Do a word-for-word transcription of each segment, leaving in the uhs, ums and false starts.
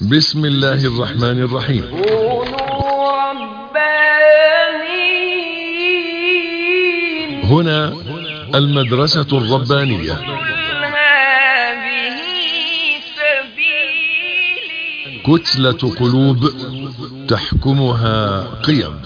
بسم الله الرحمن الرحيم. كونوا ربانيين. هنا المدرسة الربانية. قل هذه سبيلي. كتلة قلوب تحكمها قيم.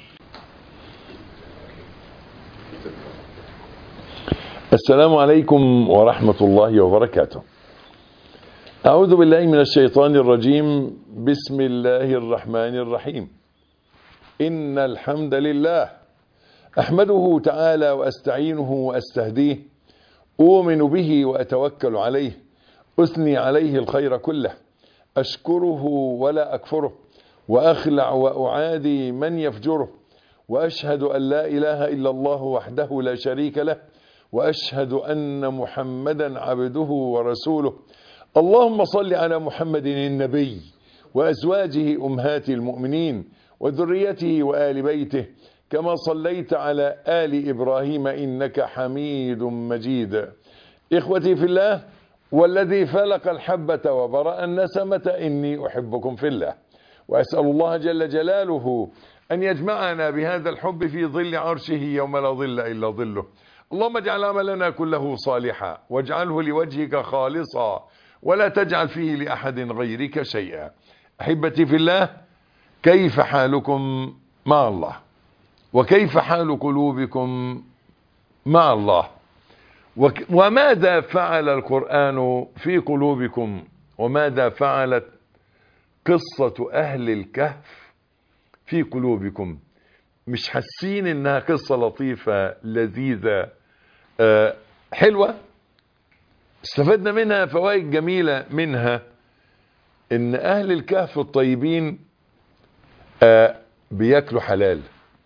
السلام عليكم ورحمة الله وبركاته. أعوذ بالله من الشيطان الرجيم. بسم الله الرحمن الرحيم. إن الحمد لله أحمده تعالى وأستعينه وأستهديه، أؤمن به وأتوكل عليه، أثني عليه الخير كله، أشكره ولا أكفره، وأخلع وأعادي من يفجره، وأشهد أن لا إله إلا الله وحده لا شريك له، وأشهد أن محمدا عبده ورسوله. اللهم صل على محمد النبي وأزواجه أمهات المؤمنين وذريته وآل بيته، كما صليت على آل إبراهيم إنك حميد مجيد. إخوتي في الله، والذي فلق الحبة وبرأ النسمة، إني أحبكم في الله، وأسأل الله جل جلاله أن يجمعنا بهذا الحب في ظل عرشه يوم لا ظل إلا ظله. اللهم اجعل عملنا كله صالحا، واجعله لوجهك خالصا، ولا تجعل فيه لأحد غيرك شيئا. أحبتي في الله، كيف حالكم مع الله؟ وكيف حال قلوبكم مع الله؟ وماذا فعل القرآن في قلوبكم؟ وماذا فعلت قصة أهل الكهف في قلوبكم؟ مش حاسين إنها قصة لطيفة لذيذة أه حلوة؟ استفدنا منها فوائد جميلة. منها إن أهل الكهف الطيبين أه بياكلوا حلال.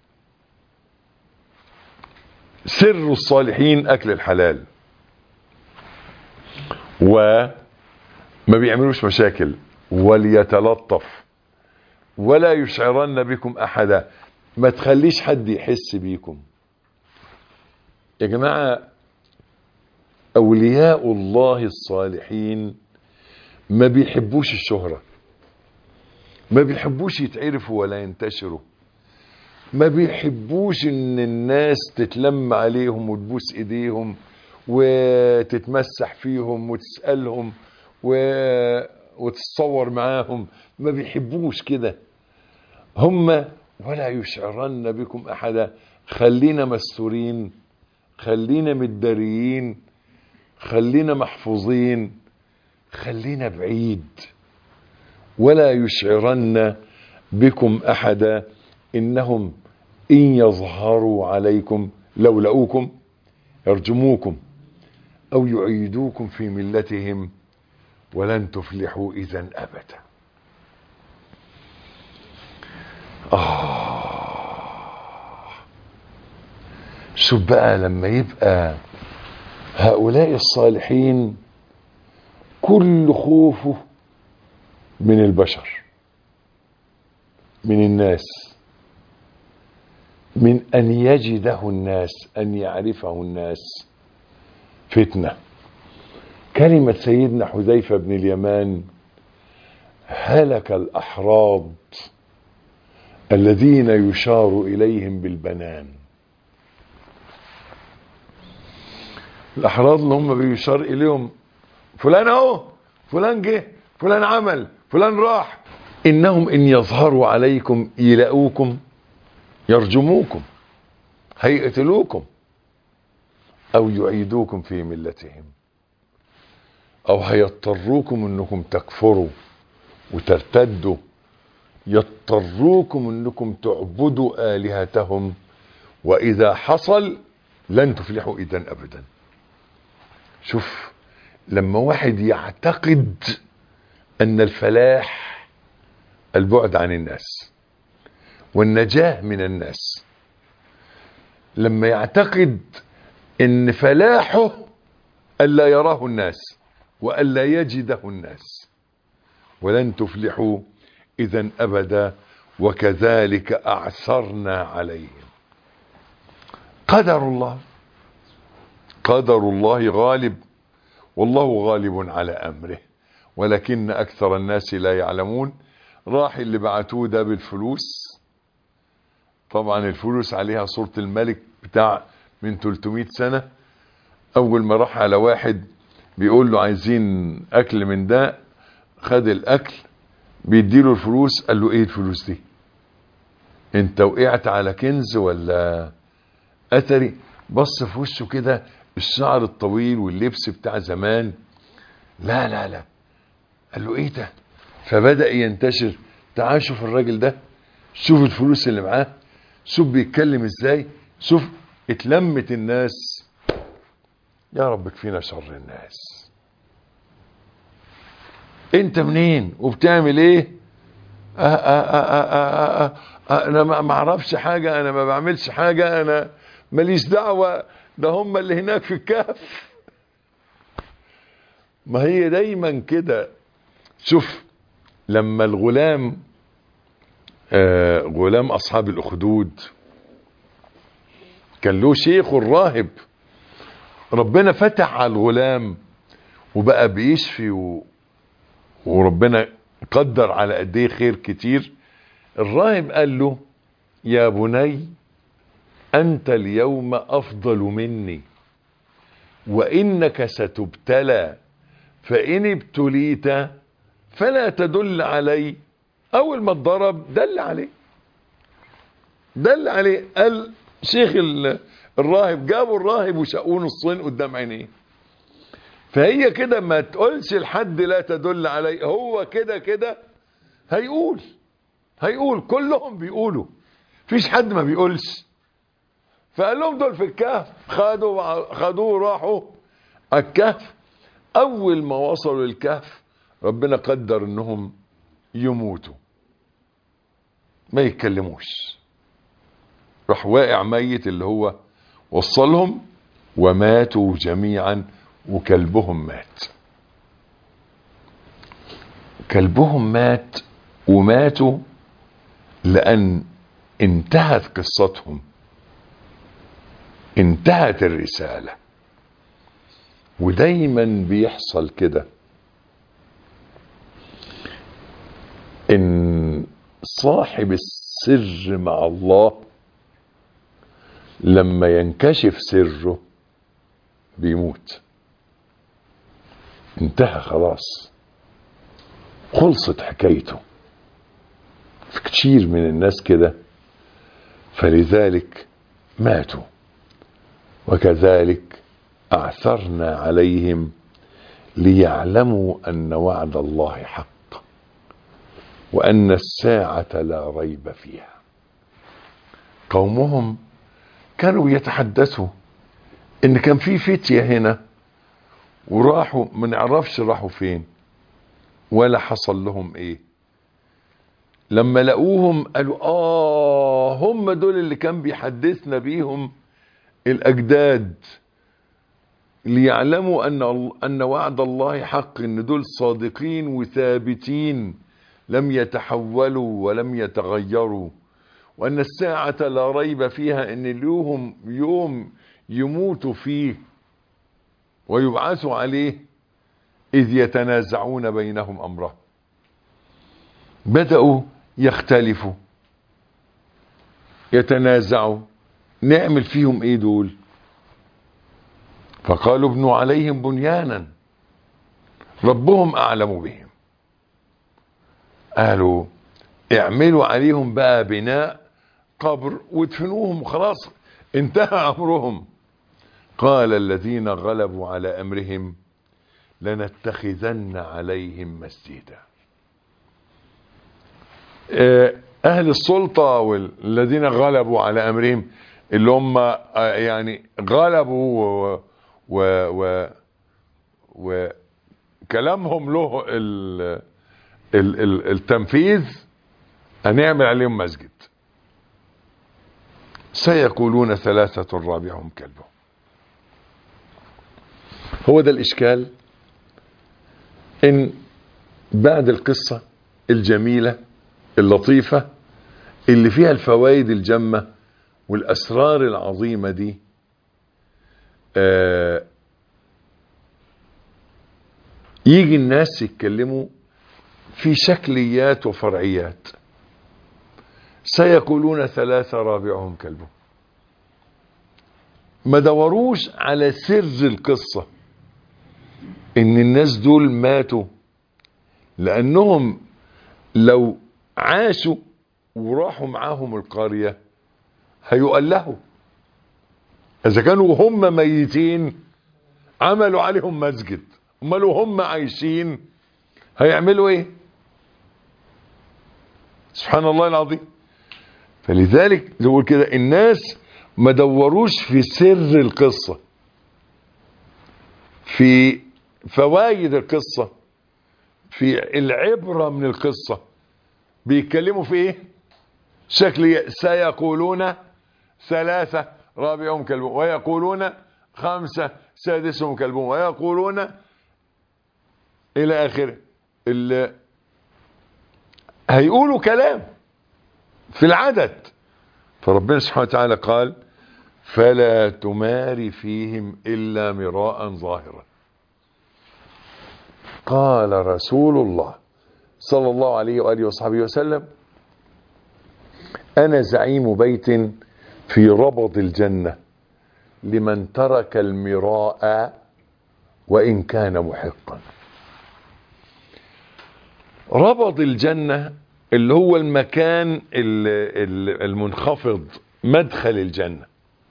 سر الصالحين أكل الحلال، وما بيعملوش مشاكل، وليتلطف ولا يشعرن بكم أحدا. ما تخليش حد يحس بيكم. يا جماعة، أولياء الله الصالحين ما بيحبوش الشهرة، ما بيحبوش يتعرفوا ولا ينتشروا، ما بيحبوش ان الناس تتلم عليهم وتبوس ايديهم وتتمسح فيهم وتسألهم و... وتتصور معاهم. ما بيحبوش كده. هم ولا يشعرن بكم احدا. خلينا مستورين، خلينا متداريين، خلينا محفوظين، خلينا بعيد. ولا يشعرن بكم احدا انهم إن يظهروا عليكم لو لقوكم يرجموكم أو يعيدوكم في ملتهم ولن تفلحوا إذن أبدا. آه شوف بقى لما يبقى هؤلاء الصالحين كل خوفه من البشر، من الناس، من أن يجده الناس، أن يعرفه الناس فتنة. كلمة سيدنا حذيفة بن اليمان: هلك الأحراض الذين يشار إليهم بالبنان. الأحراض اللي هم بيشار إليهم، فلان اهو، فلان جه، فلان عمل، فلان راح. إنهم إن يظهروا عليكم يلاقوكم يرجموكم، هيقتلوكم، او يعيدوكم في ملتهم، او هيضطروكم انكم تكفروا وترتدوا، يضطروكم انكم تعبدوا آلهتهم، واذا حصل لن تفلحوا اذا ابدا. شوف لما واحد يعتقد ان الفلاح البعد عن الناس والنجاة من الناس، لما يعتقد ان فلاحه ألا يراه الناس وألا يجده الناس، ولن تفلحوا إذن أبدا وكذلك أعثرنا عليهم. قدر الله، قدر الله غالب، والله غالب على أمره ولكن أكثر الناس لا يعلمون. راح اللي بعتوه ده بالفلوس، طبعا الفلوس عليها صورة الملك بتاع من ثلاثمائة سنة. أول ما راح على واحد بيقول له عايزين أكل من ده، خد الأكل بيديله الفلوس، قال له إيه الفلوس دي؟ أنت وقعت على كنز ولا أثري؟ بص في وشه كده، الشعر الطويل واللبس بتاع زمان. لا لا لا، قال له إيه ده؟ فبدأ ينتشر. تعال شوف الراجل ده، شوف الفلوس اللي معاه، شوف بيتكلم ازاي، شوف. اتلمت الناس. يا رب كفينا شر الناس. انت منين وبتعمل ايه؟ آه آه آه آه آه آه انا ما اعرفش حاجة، انا ما بعملش حاجة، انا ماليش دعوة، ده هم اللي هناك في الكهف. ما هي دايما كده. شوف لما الغلام آه غلام اصحاب الاخدود كان له شيخ الراهب، ربنا فتح على الغلام وبقى بيشفي و... وربنا قدر على قد ايه خير كتير. الراهب قال له يا بني انت اليوم افضل مني وانك ستبتلى، فان ابتليت فلا تدل علي. اول ما اتضرب دل عليه، دل عليه. قال شيخ الراهب، جابوا الراهب وشقوه نصين قدام عينيه. فهي كده ما تقولش لحد لا تدل علي، هو كده كده هيقول هيقول كلهم بيقولوا، فيش حد ما بيقولش. فقال لهم دول في الكهف، خدوا خدوه راحوا الكهف. اول ما وصلوا الكهف ربنا قدر انهم يموتوا، ما يتكلموش. راح واقع ميت اللي هو وصلهم، وماتوا جميعا، وكلبهم مات. كلبهم مات وماتوا لأن انتهت قصتهم، انتهت الرسالة. ودايما بيحصل كده، ان صاحب السر مع الله لما ينكشف سره بيموت. انتهى خلاص، خلصت حكايته. في كتير من الناس كده، فلذلك ماتوا. وكذلك أعثرنا عليهم ليعلموا أن وعد الله حق وأن الساعة لا ريب فيها. قومهم كانوا يتحدثوا إن كان في فتية هنا وراحوا ما نعرفش راحوا فين ولا حصل لهم إيه. لما لقوهم قالوا آه هم دول اللي كان بيحدثنا بيهم الأجداد، ليعلموا أن أن وعد الله حق، إن دول صادقين وثابتين لم يتحولوا ولم يتغيروا، وأن الساعة لا ريب فيها، إن اليوم يوم يموتوا فيه ويبعثوا عليه، إذ يتنازعون بينهم أمره. بدأوا يختلفوا يتنازعوا، نعمل فيهم إيه دول؟ فقالوا ابنوا عليهم بنيانا ربهم أعلم بهم. قالوا اعملوا عليهم بقى بناء قبر وادفنوهم وخلاص انتهى أمرهم. قال الذين غلبوا على أمرهم لنتخذن عليهم مسجدا. أهل السلطة والذين غلبوا على أمرهم اللي هم يعني غلبوا و و و وكلامهم له ال ال ال التنفيذ، هنعمل عليهم مسجد. سيقولون ثلاثة رابعهم كلبهم. هو ده الإشكال، إن بعد القصة الجميلة اللطيفة اللي فيها الفوائد الجمة والأسرار العظيمة دي، آه يجي الناس يتكلموا في شكليات وفرعيات. سيقولون ثلاثة رابعهم كلبهم. ما دوروش على سر القصة، ان الناس دول ماتوا لانهم لو عاشوا وراحوا معاهم القرية هيؤلهوا. اذا كانوا هم ميتين عملوا عليهم مسجد، امال هم عايشين هيعملوا ايه؟ سبحان الله العظيم. فلذلك نقول كده الناس ما دوروش في سر القصة، في فوائد القصة، في العبرة من القصة. بيتكلموا في ايه؟ شكل سيقولون ثلاثة رابعهم كلبهم، ويقولون خمسة سادسهم كلبهم، ويقولون الى اخره. اللي هيقولوا كلام في العدد. فربنا سبحانه وتعالى قال فلا تماري فيهم إلا مراء ظاهرا. قال رسول الله صلى الله عليه وآله وصحبه وسلم أنا زعيم بيت في ربض الجنة لمن ترك المراء وإن كان محقا. ربض الجنة اللي هو المكان المنخفض، مدخل الجنة.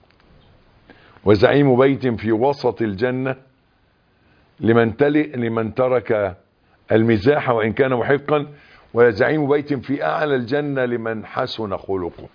وزعيم بيت في وسط الجنة لمن تلي لمن ترك المزاح وإن كان محقا. وزعيم بيت في أعلى الجنة لمن حسن خلقه.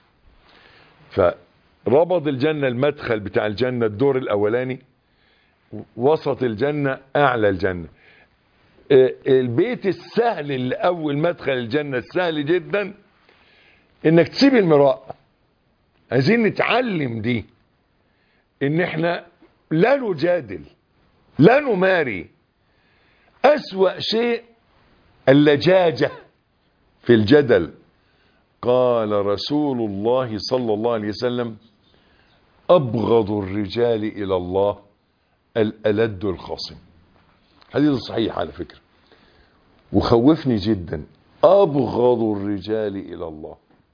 فربض الجنة المدخل بتاع الجنة الدور الأولاني، وسط الجنة أعلى الجنة. البيت السهل اللي أول مدخل الجنة السهل جدا إنك تسيب المراء. عايزين نتعلم دي، إن إحنا لا نجادل لا نماري. أسوأ شيء اللجاجة في الجدل. قال رسول الله صلى الله عليه وسلم أبغض الرجال إلى الله الألد الخصم. حديث صحيح على فكرة وخوفني جدا. أبغض الرجال إلى الله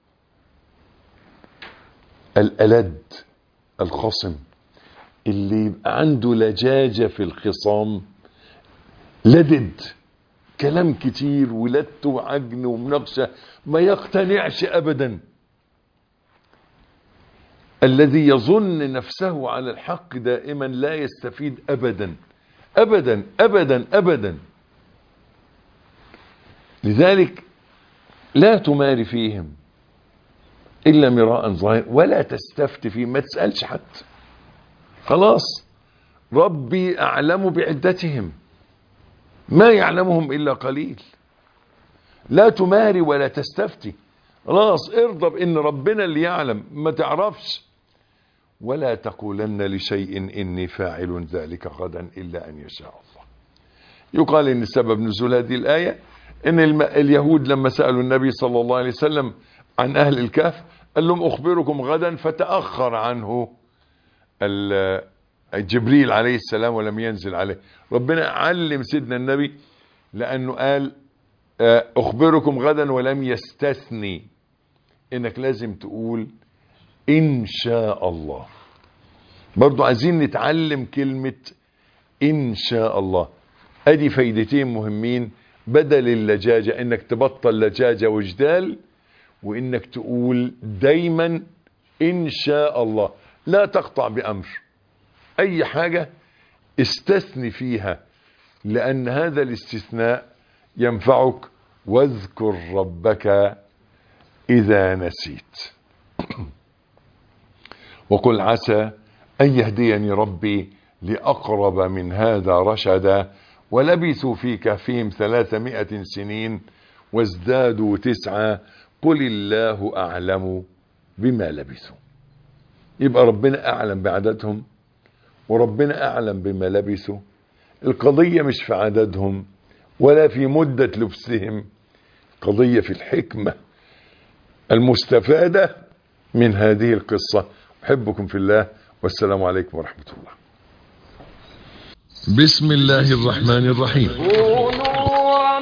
الألد الخصم، اللي يبقى عنده لجاجة في الخصام، لدد كلام كتير ولت وعجن ومناقشة، ما يقتنعش أبدا. الذي يظن نفسه على الحق دائما لا يستفيد أبدا أبدا أبدا أبدا. لذلك لا تماري فيهم إلا مراء ظاهر ولا تستفت فيه. ما تسألش حد، خلاص ربي أعلم بعدتهم ما يعلمهم إلا قليل. لا تماري ولا تستفتي، خلاص ارضى بأن ربنا اللي يعلم، ما تعرفش. ولا تقولن لشيء إني فاعل ذلك غدا إلا أن يشاء الله. يقال إن سبب نزول هذه الآية إن اليهود لما سألوا النبي صلى الله عليه وسلم عن أهل الكهف قال لهم أخبركم غدا، فتأخر عنه جبريل عليه السلام ولم ينزل عليه. ربنا علم سيدنا النبي لأنه قال أخبركم غدا ولم يستثني إنك لازم تقول إن شاء الله. برضو عايزين نتعلم كلمة إن شاء الله. أدي فايدتين مهمين بدل اللجاجة، إنك تبطل لجاجة وجدال، وإنك تقول دايما إن شاء الله. لا تقطع بأمر، أي حاجة استثني فيها، لأن هذا الاستثناء ينفعك. واذكر ربك إذا نسيت وقل عسى أن يهديني ربي لأقرب من هذا رشدا. ولبثوا في كهفهم ثلاثمائة سنين وازدادوا تسعا قل الله أعلم بما لبثوا. يبقى ربنا أعلم بعددهم وربنا أعلم بما لبثوا. القضية مش في عددهم ولا في مدة لبسهم، قضية في الحكمة المستفادة من هذه القصة. أحبكم في الله والسلام عليكم ورحمة الله. بسم الله الرحمن الرحيم. كونوا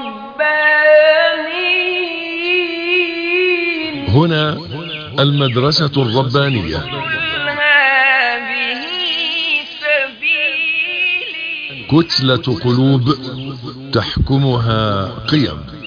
ربانيين. هنا المدرسة الربانية. قل هذه سبيلي. كتلة قلوب تحكمها قيم.